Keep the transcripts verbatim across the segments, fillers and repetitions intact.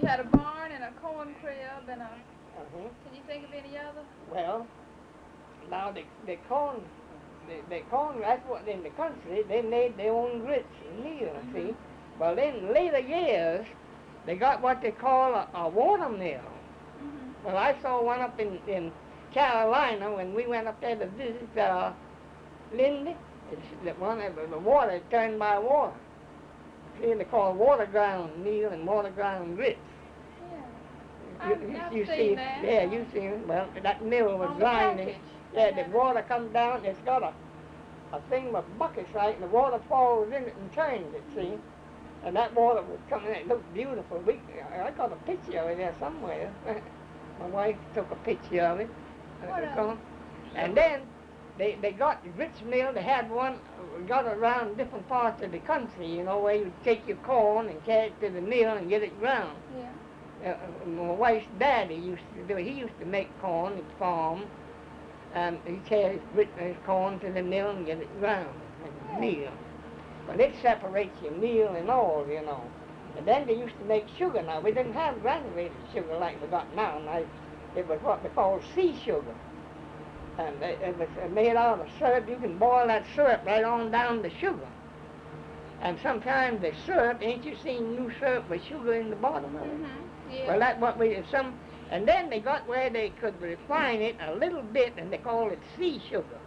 had a barn and a corn crib and a. Uh-huh. Can you think of any other? Well, now the the corn, the, the corn. That's what in the country they made their own grits and meal. Mm-hmm. See, well in later years, they got what they call a, a water mill. Mm-hmm. Well, I saw one up in in Carolina when we went up there to visit uh, Lindy. It's the one that the water turned by water. See, they call water ground meal and water ground grits. Yeah. You, I've, you, I've you seen see, that. yeah, you see it. Well, that mill was On the grinding. package. Yeah, They the have water comes down. It's got a a thing with buckets, right, and the water falls in it and turns it. See, and that water was coming. It looked beautiful. We, I got a picture of it there somewhere. My wife took a picture of it. What Uh, of it? and then they they got the grits mill. They had one uh, got around different parts of the country. You know, where you take your corn and carry it to the mill and get it ground. Yeah. Uh, my wife's daddy used to do it. He used to make corn at the farm, and he carried his, his corn to the mill and get it ground and meal. But it separates your meal and all, you know. And then they used to make sugar. Now, we didn't have granulated sugar like we got now. Now it was what they call sea sugar. And it, it was made out of syrup. You can boil that syrup right on down to sugar. And sometimes the syrup, ain't you seen new syrup with sugar in the bottom of it? Mm-hmm. Yeah. Well, that's what we, some, and then they got where they could refine it a little bit, and they call it sea sugar.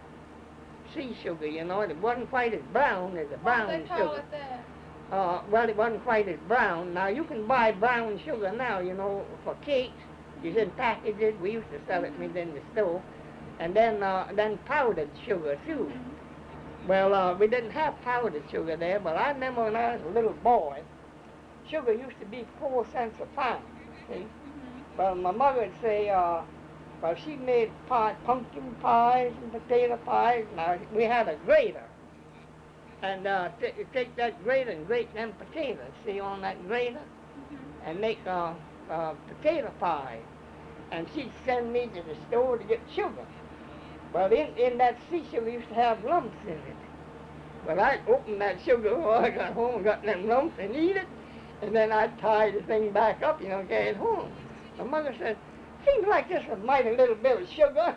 Sea sugar, you know, it wasn't quite as brown as the brown What do they sugar. call it there? Uh, well, it wasn't quite as brown. Now, you can buy brown sugar now, you know, for cakes. It's in packages. We used to sell it in the store. And then, uh, then powdered sugar, too. Well, uh, we didn't have powdered sugar there, but I remember when I was a little boy, sugar used to be four cents a pound, see? Mm-hmm. Well, my mother would say, uh, well, she made pie, pumpkin pies and potato pies. Now, we had a grater. And uh, t- take that grater and grate them potatoes, see, on that grater, Mm-hmm. and make uh, uh, potato pie. And she'd send me to the store to get sugar. Well, in, in that sea sugar used to have lumps in it. Well, I'd open that sugar before I got home and got them lumps and eat it. And then I'd tie the thing back up, you know, and carry it home. My mother said, seems like this was mighty little bit of sugar.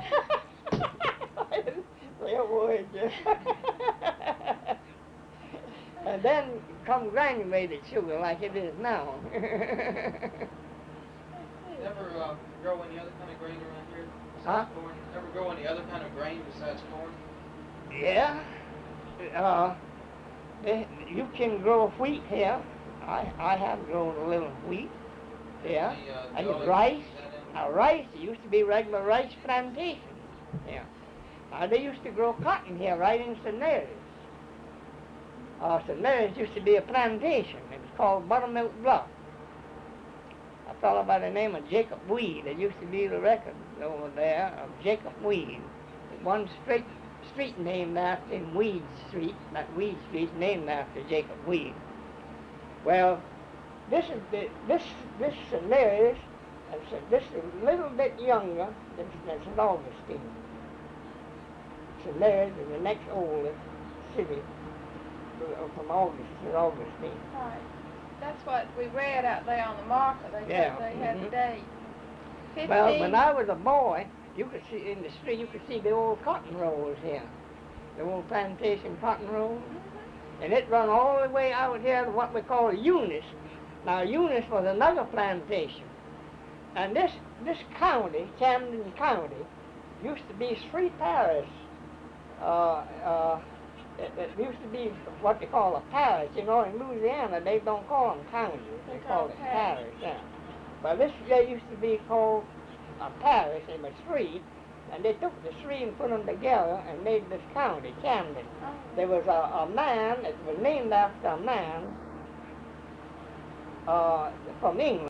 I didn't say a word, yeah. And then come granulated sugar like it is now. Never uh, grow any other kind of grain around here Huh? besides corn? Never grow any other kind of grain besides corn? Yeah. Uh, eh, you can grow wheat here. I, I have grown a little wheat. Yeah. The, uh, And the olive, rice. is that in- Now, rice, it used to be regular rice plantations. Yeah. Uh, they used to grow cotton here right in Saint Mary's. Uh, Saint Mary's used to be a plantation. It was called Buttermilk Bluff. A fellow by the name of Jacob Weed. There used to be the record over there of Jacob Weed. One straight street named after him, Weed Street. That Weed Street named after Jacob Weed. Well, this is the, this this Saint Mary's. And so this is a little bit younger than, than Saint Augustine. Saint Mary's is the next oldest city from August, Saint Augustine. Right. That's what we read out there on the marker. They Yeah, said they had mhm. the date. Fifteen. Well, when I was a boy, you could see in the street, you could see the old cotton rolls here, the old plantation cotton rolls, Mhm. and it run all the way out here to what we call Eunice. Now, Eunice was another plantation, and this this county, Camden County, used to be three parishes. Uh, uh, it, it used to be what they call a parish. You know, in Louisiana, they don't call them counties. They, They call call it parish. parish. Yeah. But this there used to be called a parish. It was three, and they took the three and put them together and made this county, Camden. Oh. There was a, a man, it was named after a man uh, from England.